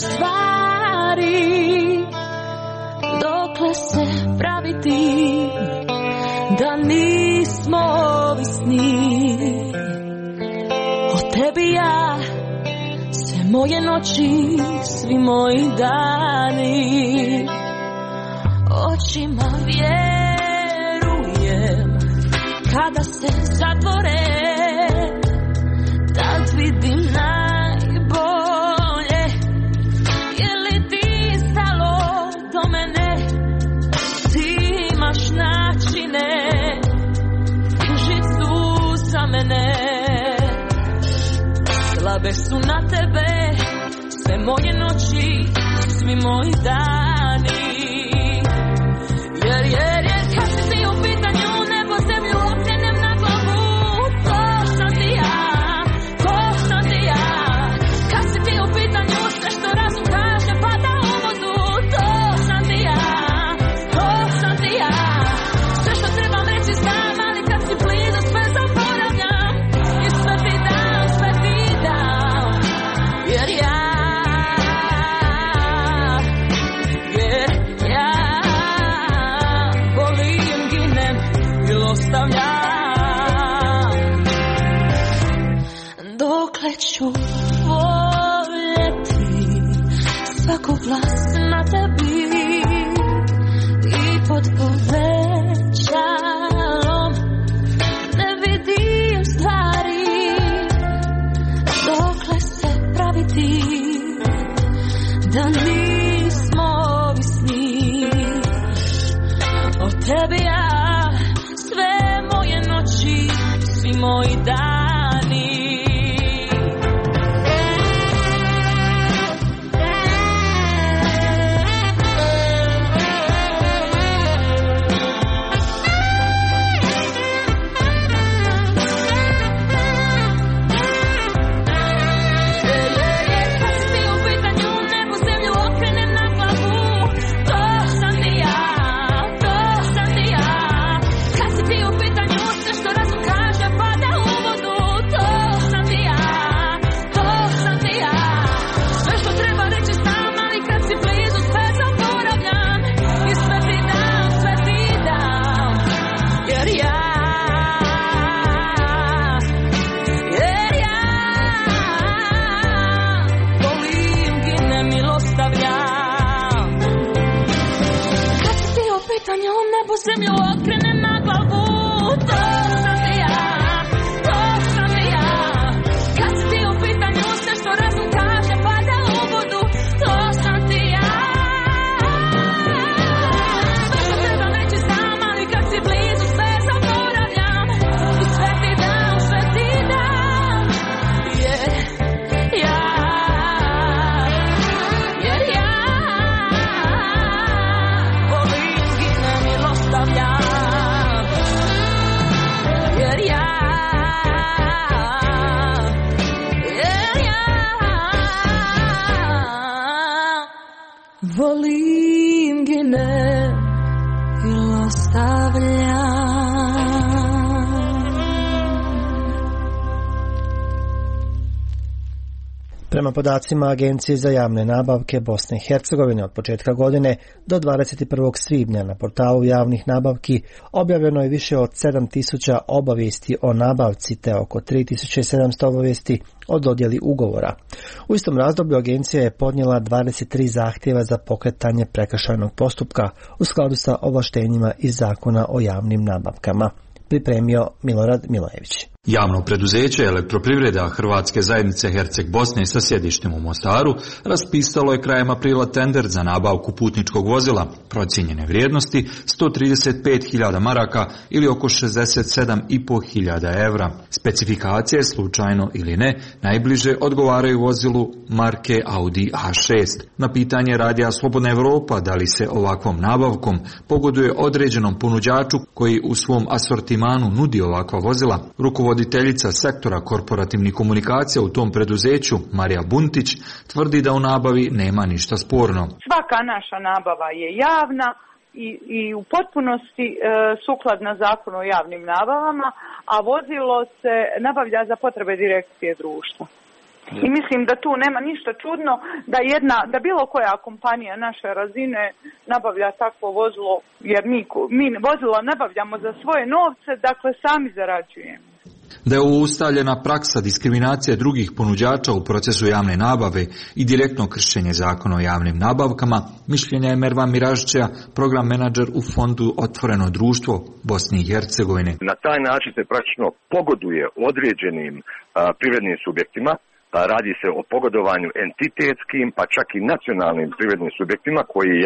stvari, dokle se praviti da nismo ovisni. O tebi ja, sve moje noći, svi moji dani, očima vjerujem kada se zatvore, tad vidim najbolje. Je li ti stalo do mene, ti imaš načine, diži su za mene. Slabe su na tebe sve moje noći, svi moji dani. Jer kad si ti u pitanju, nebo zemlju okrenem na glavu. To sam ti ja, to sam ti ja. Kad si ti u pitanju, sve što razum kaže pada u vodu. To sam ti ja, to sam ti ja. Sve što trebam reći znam, ali kad si blizu sve zaboravljam. I sve ti dam, sve ti dam. Jer ja volim, ginem i ostavljam. Dokle ću voljeti svaku glas na tebi i pod povećalom ne vidim stvari. Dokle se praviti da nismo ovisni. O tebi ja, sve moje noći, svi moji dani. Zemlju okrenem na glavu. To sam ti ja, to sam ti ja. Kad si ti u pitanju, sve što razum kaže pada u vodu. To sam ti ja. Sve što trebam reći znam, ali kad si blizu sve zaboravljam. I sve ti dam, sve ti dam. Jer ja volim, ginem i ostavljam. Jer ja volim, ginem i ostavljam. Prema podacima Agencije za javne nabavke Bosne i Hercegovine od početka godine do 21. svibnja na portalu javnih nabavki objavljeno je više od 7.000 obavijesti o nabavci te oko 3.700 obavijesti o dodjeli ugovora. U istom razdoblju agencija je podnijela 23 zahtjeva za pokretanje prekršajnog postupka u skladu sa ovlaštenjima iz Zakona o javnim nabavkama. Pripremio Milorad Milojević. Javno preduzeće Elektroprivreda Hrvatske zajednice Herceg Bosne sa sjedištem u Mostaru raspisalo je krajem aprila tender za nabavku putničkog vozila procijenjene vrijednosti 135.000 maraka ili oko 67.500 evra. Specifikacije, slučajno ili ne, najbliže odgovaraju vozilu marke Audi A6. Na pitanje Radija Slobodna Evropa da li se ovakvom nabavkom pogoduje određenom ponuđaču koji u svom asortimanu nudi ovakva vozila, rukovoditeljica sektora korporativnih komunikacija u tom preduzeću, Marija Buntić, tvrdi da u nabavi nema ništa sporno. Svaka naša nabava je javna i u potpunosti sukladna Zakonu o javnim nabavama, a vozilo se nabavlja za potrebe direkcije društva. I mislim da tu nema ništa čudno da bilo koja kompanija naše razine nabavlja takvo vozilo, jer mi vozilo nabavljamo za svoje novce, dakle sami zarađujemo. Da je ovo ustaljena praksa diskriminacije drugih ponuđača u procesu javne nabave i direktno kršenje zakona o javnim nabavkama, mišljenja je Mervan Miražića, program menadžer u fondu Otvoreno društvo Bosne i Hercegovine. Na taj način se praktično pogoduje određenim privrednim subjektima. Radi se o pogodovanju entitetskim, pa čak i nacionalnim privrednim subjektima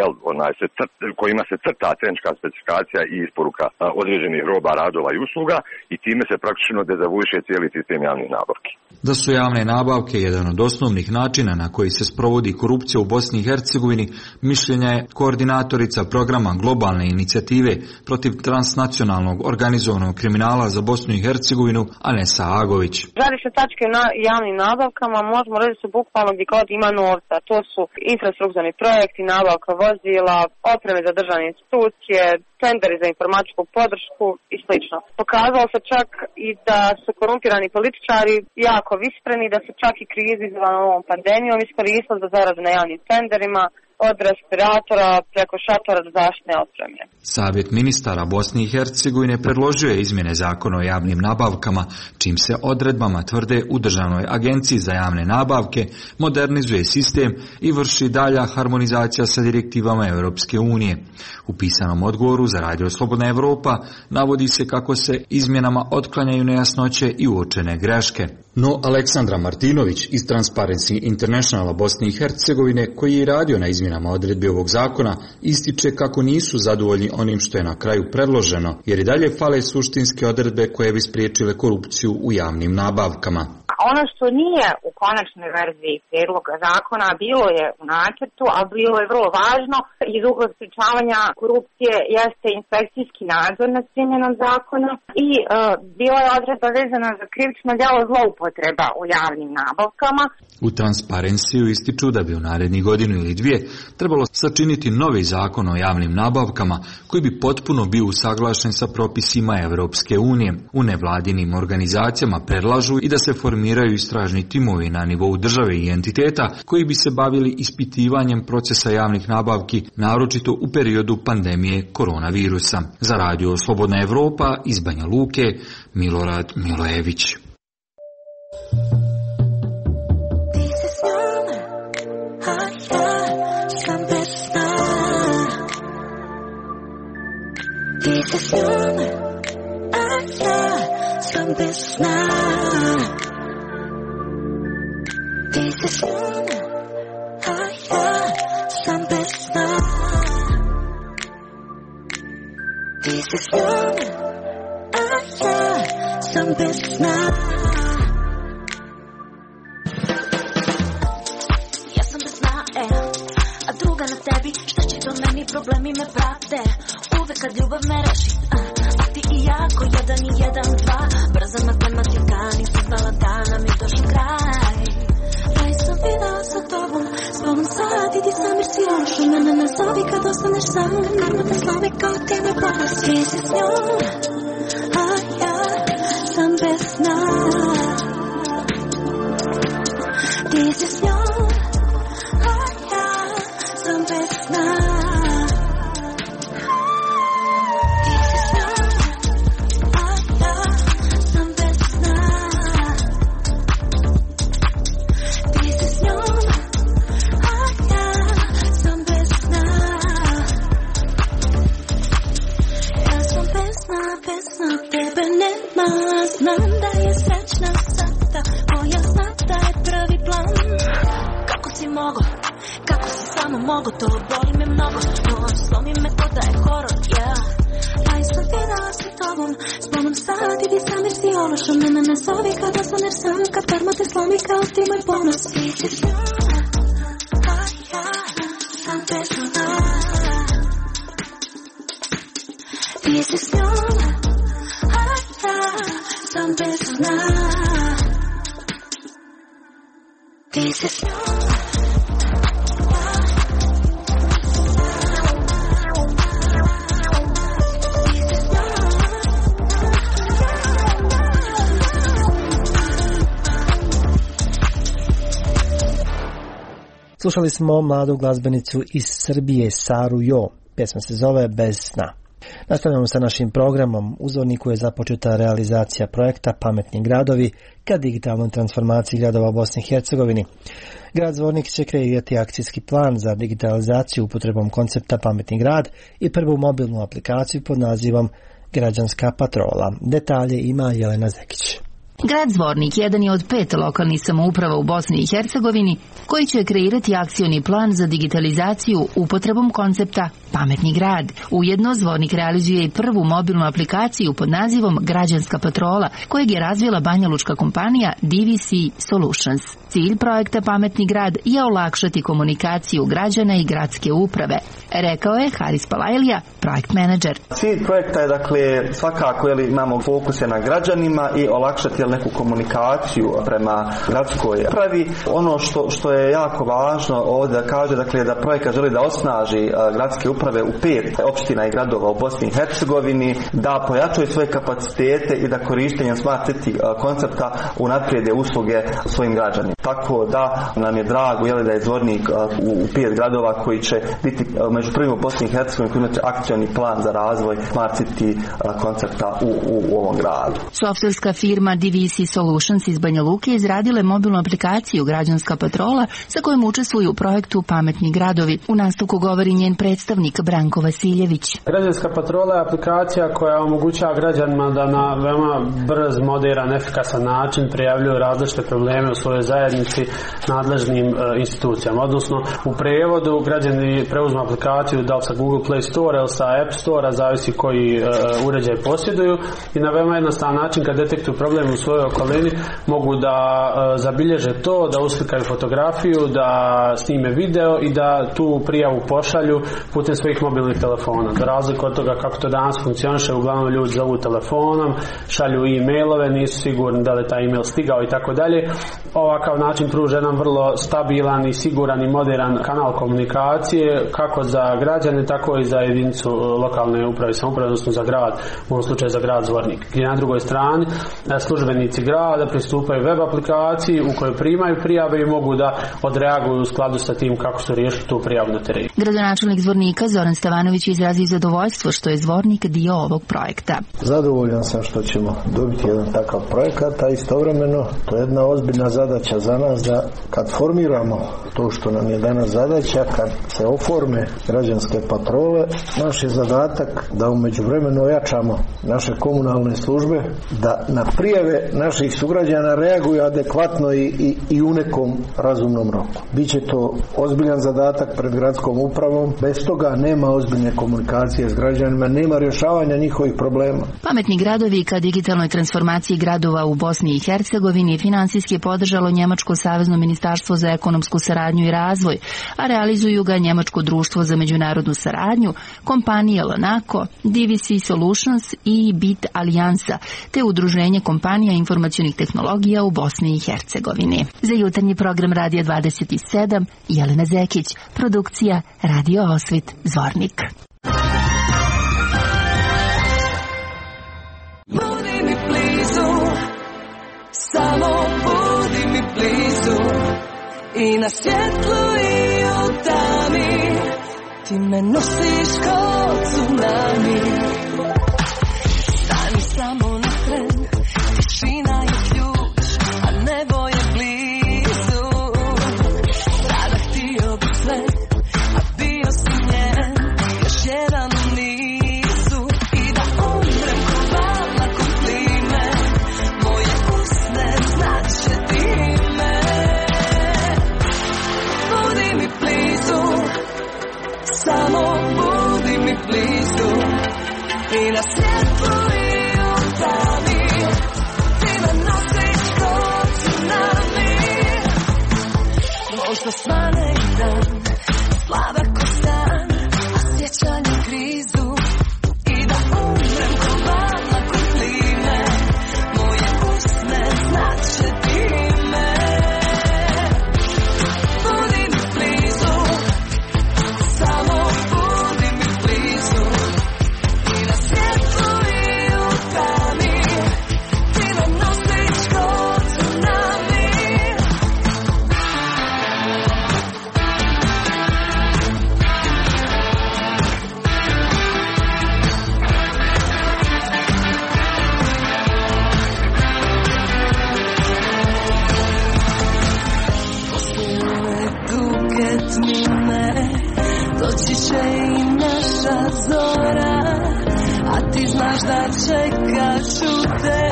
kojima se crta tehnička specifikacija i isporuka određenih roba, radova i usluga i time se praktično dezavuiše cijeli sistem javnih nabavki. Da su javne nabavke jedan od osnovnih načina na koji se sprovodi korupcija u Bosni i Hercegovini, mišljenja je koordinatorica programa globalne inicijative protiv transnacionalnog organizovanog kriminala za Bosnu i Hercegovinu, Anesa Agović. Žarišne tačke na javnim nabavkama možemo reći su bukvalno gdje god ima novca. To su infrastrukturni projekti, nabavka vozila, opreme za državne institucije, tenderi za informatičku podršku i slično. Pokazalo se čak i da su korumpirani političari jako vispreni, da su čak i krizi izazvane ovom pandemijom iskoristili za zaradu na javnim tenderima, od respiratora preko šatora do zaštitne opreme. Savjet ministara Bosne i Hercegovine predložio je izmjene zakona o javnim nabavkama, čim se odredbama tvrde u Državnoj agenciji za javne nabavke modernizuje sistem i vrši dalja harmonizacija sa direktivama Europske unije. U pisanom odgovoru za Radio Slobodna Evropa navodi se kako se izmjenama otklanjaju nejasnoće i uočene greške. No Aleksandra Martinović iz Transparency Internationala Bosne i Hercegovine, koji je radio na izmjenama odredbi ovog zakona, ističe kako nisu zadovoljni onim što je na kraju predloženo, jer i dalje fale suštinske odredbe koje bi spriječile korupciju u javnim nabavkama. Ono što nije u konačnoj verziji prijedloga zakona bilo je u nacrtu, a bilo je vrlo važno iz ugla sprječavanja korupcije jeste inspekcijski nadzor nad primjenom zakona i bila je odredba vezana za krivično djelo zloupotreba u javnim nabavkama. U Transparenciju ističu da bi u narednih godinu ili dvije trebalo sačiniti novi zakon o javnim nabavkama koji bi potpuno bio usaglašen sa propisima Europske unije. U nevladinim organizacijama predlažu i da se formiraju istražni timovi na nivou države i entiteta koji bi se bavili ispitivanjem procesa javnih nabavki, naročito u periodu pandemije koronavirusa. Za Radio Slobodna Evropa iz Banja Luke, Milorad Milojević. Ti si s njome, a ja sam bez sna. Ti si s njome, a ja sam bez sna. Ti si s njome, a ja sam bez sna. Ja sam bez sna, a druga na tebi, šta će do meni, problemi me prate. Uvek kad ljubav me reši, a ti i ja ko jedan i jedan, dva. Brza matematika, nisam znala da nam je došao kraj. Raj sam videla sa tobom, zbogom sad idi sam jer si loš. Mene ne zovi kad ostaneš sam, karma te slovi kao ti me ponos. Ti si s njom, a ja sam bez sna. Ti si s njom, a ja sam bez sna. Znam da je srećna sada, moja zna da je prvi plan. Kako si mogo, kako si samo mogo, to boli me mnogo. Noć slomi me to da je horor, yeah. Raj sam videla sa tobom, zbogom sad idi sam jer si ološom. Mene ne zovi kad ostaneš sam, kad karma te slomi kao ti moj ponos. Ti si s njom, a ja sam bez sna. Ti si s njom, sam bez sna. Ti si s njom. Slušali smo mladu glazbenicu iz Srbije Saru Jo. Pjesma se zove Bez sna. Nastavljamo sa našim programom. U Zvorniku je započeta realizacija projekta Pametni gradovi ka digitalnoj transformaciji gradova u Bosni i Hercegovini. Grad Zvornik će kreirati akcijski plan za digitalizaciju upotrebom koncepta Pametni grad i prvu mobilnu aplikaciju pod nazivom Građanska patrola. Detalje ima Jelena Zekić. Grad Zvornik jedan je od 5 lokalnih samouprava u Bosni i Hercegovini koji će kreirati akcioni plan za digitalizaciju upotrebom koncepta Pametni grad. Ujedno Zvornik realizuje i prvu mobilnu aplikaciju pod nazivom Građanska patrola, kojeg je razvila banjalučka kompanija DVC Solutions. Cilj projekta Pametni grad je olakšati komunikaciju građana i gradske uprave, rekao je Haris Palajlija, projekt menadžer. Cilj projekta je dakle svakako imamo fokuse na građanima i olakšati neku komunikaciju prema gradskoj upravi. Ono što je jako važno ovdje da kaže dakle da projekat želi da osnaži gradske uprave u 5 opština i gradova u Bosni i Hercegovini, da pojačaju svoje kapacitete i da korištenjem Smart City koncepta unaprijede usluge svojim građanima. Tako da nam je drago da je Zvornik u 5 gradova koji će biti među prvim u Bosni i Hercegovini koji imati akcioni plan za razvoj Smart City koncepta u ovom gradu. Softverska firma DVC Solutions iz Banja Luke izradile mobilnu aplikaciju Građanska patrola sa kojom učestvuju u projektu Pametni gradovi. U nastavku govori njen predstavnik Branko Vasiljević. Građanska patrola je aplikacija koja omogućava građanima da na veoma brz, moderan, efikasan način prijavljuju različite probleme u svojoj zajednici nadležnim institucijama. Odnosno, u prevodu građani preuzmu aplikaciju da li sa Google Play Store ili sa App Store, zavisi koji uređaj posjeduju, i na veoma jednostavan način kad detektuju problem u svojoj okolini mogu da zabilježe to, da uslikaju fotografiju, da snime video i da tu prijavu pošalju putem svojih mobilnih telefona. Za razliku od toga kako to danas funkcioniše, uglavnom ljudi zovu telefonom, šalju e-mailove, nisu sigurni da li taj e-mail stigao i tako dalje. Ovakav način pruža nam vrlo stabilan i siguran i modern kanal komunikacije kako za građane, tako i za jedinicu lokalne uprave i samouprave, odnosno za grad, u ovom slučaju za grad Zvornik. Gdje na drugoj strani službenici grada pristupaju web aplikaciji u kojoj primaju prijave i mogu da odreaguju u skladu sa tim kako su riješili tu prijavu na terenu. Gradonačelnik Zvornika Zoran Stevanović izrazio zadovoljstvo što je Zvornik dio ovog projekta. Zadovoljan sam što ćemo dobiti jedan takav projekat, a istovremeno to je jedna ozbiljna zadaća za nas da kad formiramo to što nam je danas zadaća, kad se oforme građanske patrole, naš je zadatak da u međuvremenu ojačamo naše komunalne službe, da na prijave naših sugrađana reaguju adekvatno i u nekom razumnom roku. Biće to ozbiljan zadatak pred gradskom upravom, bez toga nema ozbiljne komunikacije s građanima, nema rješavanja njihovih problema. Pametni gradovi ka digitalnoj transformaciji gradova u Bosni i Hercegovini financijski je podržalo Njemačko savezno ministarstvo za ekonomsku saradnju i razvoj, a realizuju ga Njemačko društvo za međunarodnu saradnju, kompanije Lanako, DVC Solutions i Bit Alijansa, te udruženje kompanija informacionih tehnologija u Bosni i Hercegovini. Za jutarnji program Radija 27, Jelena Zekić, produkcija Radio Osvit, Zvornik. Budi mi blizu, samo budi mi blizu, i na svjetlu i u tami, ti me nosiš kao tsunami. Stani samo na tren, tišina je ključ, a nebo je blizu. Tada htio bi sve, a bio si njen, još jedan u nizu. I da umrem ko val nakon plime, moje usne znače time. Budi mi blizu, samo budi mi blizu, i na svjetlu i u tami, ti me nosiš ko tsunami. Možda svane i dan, slava ko san, a sjećanje krizu. I da umrem ko val nakon plime, moje usne znače time. Budi mi blizu, samo budi mi blizu, i na svjetlu i u tami, ti me nosiš ko tsunami. zora, a ti znaš da čekaću te.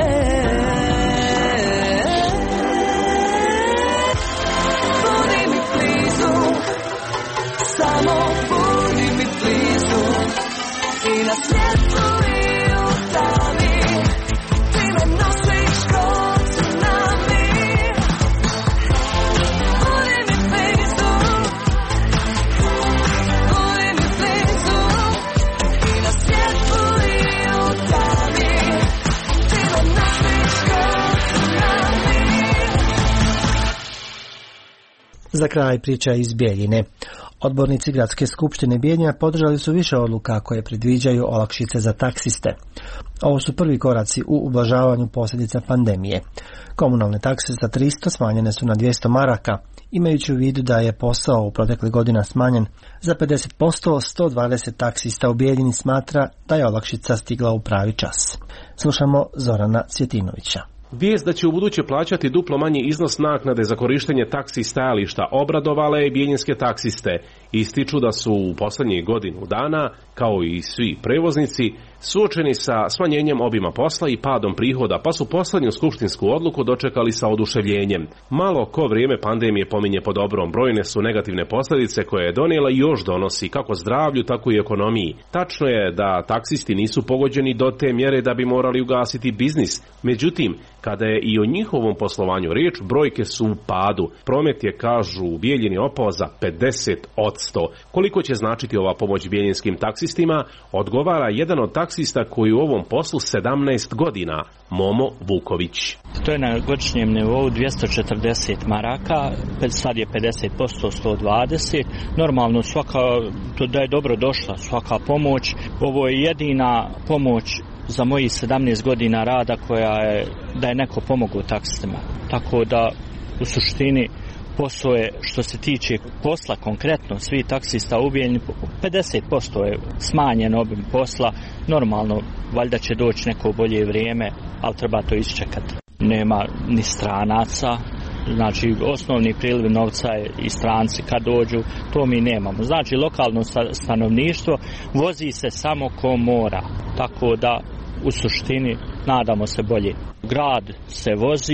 Budi mi blizu, samo budi mi blizu, i na svjetlu i u tami, ti me nosiš ko tsunami. Budi mi blizu, budi mi blizu, i na svjetlu i u tami, ti me nosiš ko tsunami. Za kraj priča iz Bijeljine. Odbornici Gradske skupštine Bijeljina podržali su više odluka koje predviđaju olakšice za taksiste. Ovo su prvi koraci u ublažavanju posljedica pandemije. Komunalne takse sa 300 smanjene su na 200 maraka, imajući u vidu da je posao u proteklih godina smanjen za 50%, 120 taksista u Bijeljini smatra da je olakšica stigla u pravi čas. Slušamo Zorana Cvjetinovića. Vijest da će u buduće plaćati duplo manji iznos naknade za korištenje taksi stajališta obradovala je bijeljinske taksiste. Ističu da su u posljednjih godinu dana, kao i svi prevoznici, suočeni sa smanjenjem obima posla i padom prihoda, pa su posljednju skupštinsku odluku dočekali sa oduševljenjem. Malo ko vrijeme pandemije pominje po dobrom, brojne su negativne posljedice koje je donijela i još donosi, kako zdravlju, tako i ekonomiji. Tačno je da taksisti nisu pogođeni do te mjere da bi morali ugasiti biznis. Međutim, kada je i o njihovom poslovanju riječ, brojke su u padu. Promet je, kažu u Bijeljini, opao za 50%. Koliko će značiti ova pomoć bijeljinskim taksistima, odgovara jedan od taksista koji u ovom poslu 17 godina, Momo Vuković. To je na godišnjem nivou 240 maraka, sad je 50%, 120. Normalno da je dobro došla svaka pomoć. Ovo je jedina pomoć za mojih 17 godina rada da je neko pomogao taksistima. Tako da u suštini posao je, što se tiče posla konkretno, svi taksista u Bijeljini, 50% je smanjen obim posla. Normalno, valjda će doći neko bolje vrijeme, ali treba to isčekati. Nema ni stranaca, znači osnovni priliv novca je i stranci kad dođu, to mi nemamo. Znači lokalno stanovništvo vozi se samo ko mora, tako da u suštini nadamo se bolje. Grad se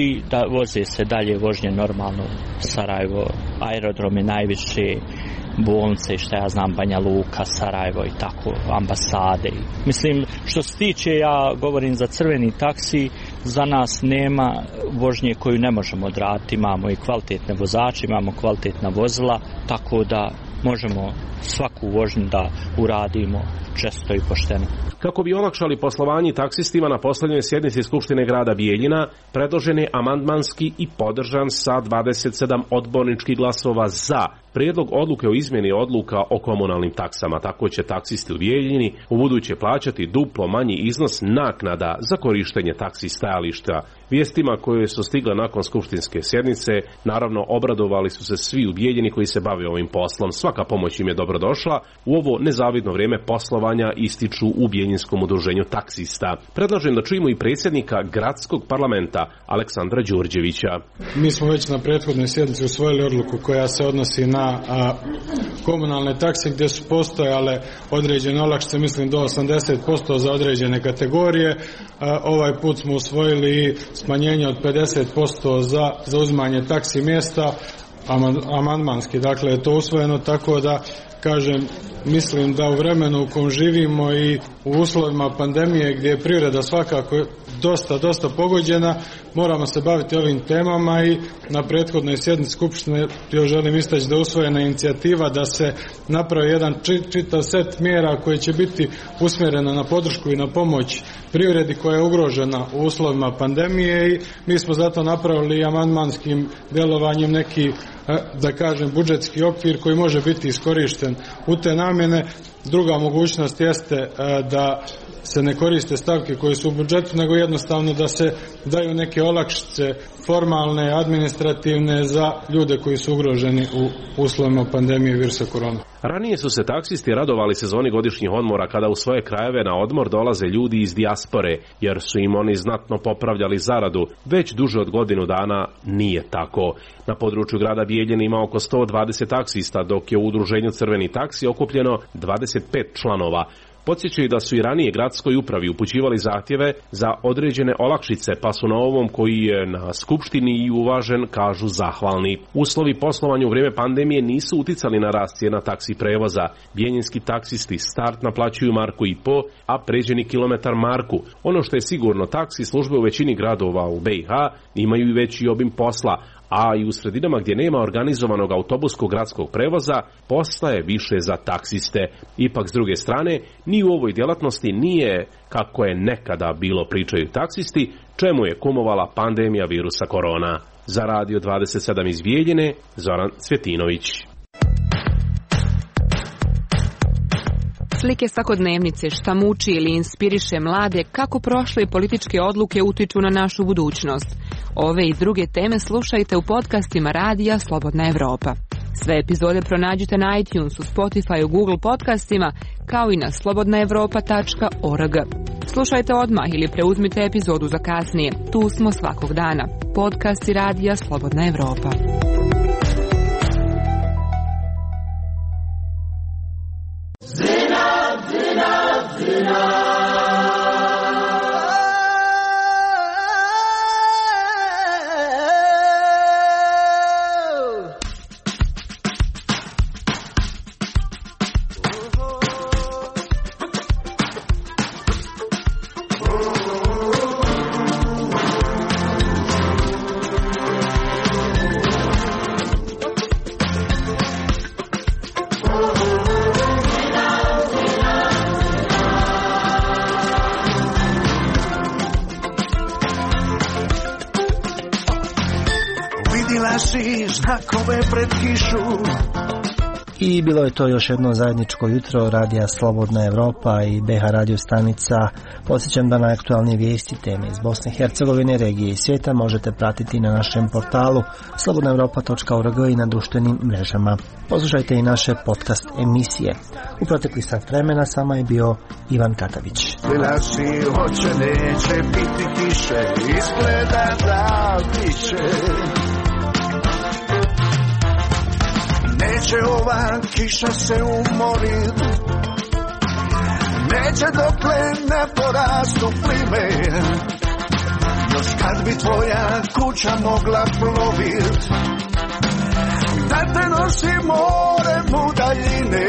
voze se dalje vožnje normalno, Sarajevo, aerodrom je najviše, bolnice, šta ja znam, Banja Luka, Sarajevo i tako, ambasade. Mislim, što se tiče, ja govorim za crveni taksi, za nas nema vožnje koju ne možemo odraditi, imamo i kvalitetne vozače, imamo kvalitetna vozila, tako da možemo svaku vožnju da uradimo često i pošteno. Kako bi olakšali poslovanje taksistima, na posljednjoj sjednici Skupštine grada Bijeljina predložen je amandmanski i podržan sa 27 odborničkih glasova za prijedlog odluke o izmjeni odluka o komunalnim taksama. Tako će taksisti u Bijeljini ubuduće plaćati duplo manji iznos naknada za korištenje taksi stajališta. Vijestima koje su stigle nakon skupštinske sjednice, naravno obradovali su se svi u Bijeljini koji se bave ovim poslom. Svaka pomoć im je dobrodošla u ovo nezavidno vrijeme poslovanja, ističu u Bijeljinskom udruženju taksista. Predlažem da čujemo i predsjednika gradskog parlamenta Aleksandra Đurđevića. Mi smo već na prethodnoj sjednici usvojili odluku koja se odnosi na komunalne takse gdje su postojale određene olakšice, mislim do 80% za određene kategorije. Ovaj put smo usvojili smanjenje od 50% za zauzimanje taksi mjesta, amandmanski, dakle je to usvojeno, tako da kažem, mislim da u vremenu u kojem živimo i u uslovima pandemije gdje je privreda svakako dosta pogođena, moramo se baviti ovim temama i na prethodnoj sjednici Skupštine još želim istaći da je usvojena inicijativa da se napravi jedan čitav set mjera koje će biti usmjerena na podršku i na pomoć privredi koja je ugrožena u uslovima pandemije i mi smo zato napravili amandmanskim djelovanjem neki, da kažem, budžetski okvir koji može biti iskorišten u te namjene. Druga mogućnost jeste da se ne koriste stavke koje su u budžetu, nego jednostavno da se daju neke olakšice formalne, administrativne za ljude koji su ugroženi u uslovima pandemije virusa korona. Ranije su se taksisti radovali sezoni godišnjih odmora kada u svoje krajeve na odmor dolaze ljudi iz dijaspore, jer su im oni znatno popravljali zaradu. Već duže od godinu dana nije tako. Na području grada Bijeljine ima oko 120 taksista, dok je u udruženju Crveni taksi okupljeno 25 članova. Podsjećaju da su i ranije gradskoj upravi upućivali zahtjeve za određene olakšice, pa su na ovom koji je na skupštini i uvažen kažu zahvalni. Uslovi poslovanja u vrijeme pandemije nisu uticali na rast cijena taksi prevoza. Bijeljinski taksisti start naplaćuju 1,5 marku, a pređeni kilometar marku. Ono što je sigurno, taksi službe u većini gradova u BiH imaju i veći obim posla, a i u sredinama gdje nema organizovanog autobuskog gradskog prevoza postaje više za taksiste. Ipak, s druge strane, ni u ovoj djelatnosti nije kako je nekada bilo, pričaju taksisti, čemu je kumovala pandemija virusa korona. Za Radio 27 iz Bijeljine, Zoran Cvjetinović. Slike svakodnevnice, šta muči ili inspiriše mlade, kako prošle političke odluke utiču na našu budućnost. Ove i druge teme slušajte u podcastima Radija Slobodna Evropa. Sve epizode pronađite na iTunesu, Spotify, Google podcastima, kao i na slobodnaevropa.org. Slušajte odmah ili preuzmite epizodu za kasnije. Tu smo svakog dana. Podcasti Radija Slobodna Evropa. Znakove pred kišu. I bilo je to još jedno zajedničko jutro Radija Slobodna Evropa i BiH radio stanica. Podsjećam da najaktualnije vijesti, teme iz Bosne i Hercegovine, regije i svijeta možete pratiti na našem portalu slobodnaevropa.org i na društvenim mrežama. Poslušajte i naše podcast emisije. U protekli sat vremena sama je bio Ivan Katavić. Bila si hoće, neće biti kiše, izgleda da biće. Neće ova kiša se umorit, neće dokle ne porastu plime. Još kad bi tvoja kuća mogla plovit, da te nosi morem u daljine,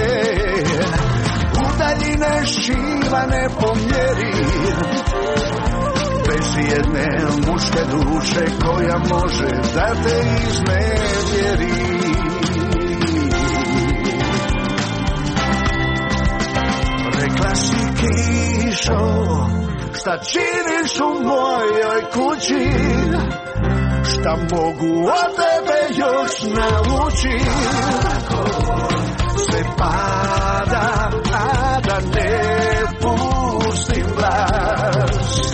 u daljine šivane po mjeri, bez jedne muške duše koja može da te iznevjeri. Rekla si kišo, šta činiš u mojoj kući, šta mogu od tebe još naučit. Sve pada, a da ne pustim glas.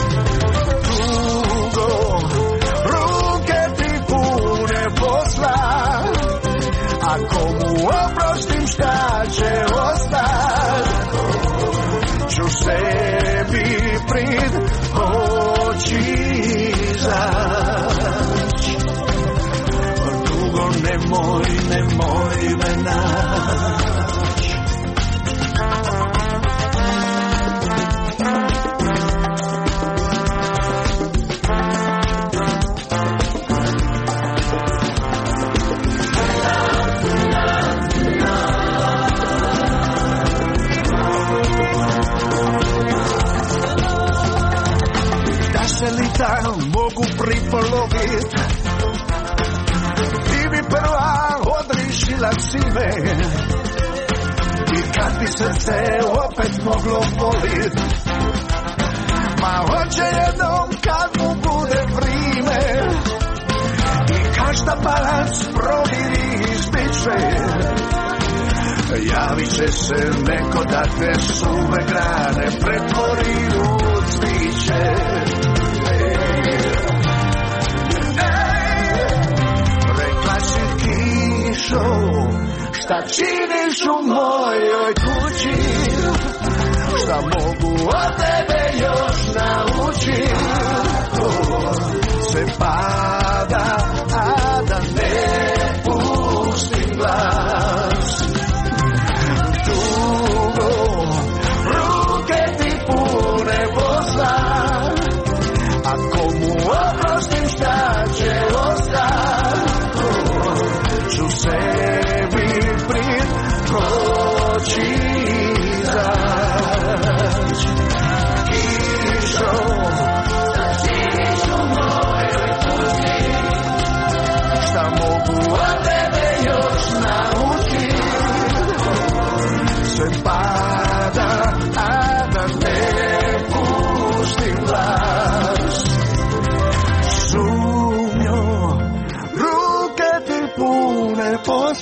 Dugo ruke ti pune posla, ako mu oprostim šta će ostat. Ću sebi prid oči izać. Dugo nemoj me nać. Da mogu pripolovit, ti bi prva odrišila si me. I kad bi srce opet moglo volit, ma hoće jednom kad mu bude vrime. I každa palac proviri izbiće, javit će se neko da te suve grane pretvori u cviće. Šta činiš u mojoj kući, šta mogu od tebe još naučit. Sve pada, a da ne pustim glas. Dugo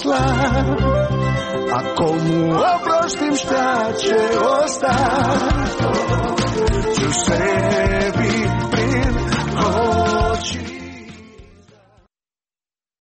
posla. Ako mu oproštim šta će ostati, ću sebi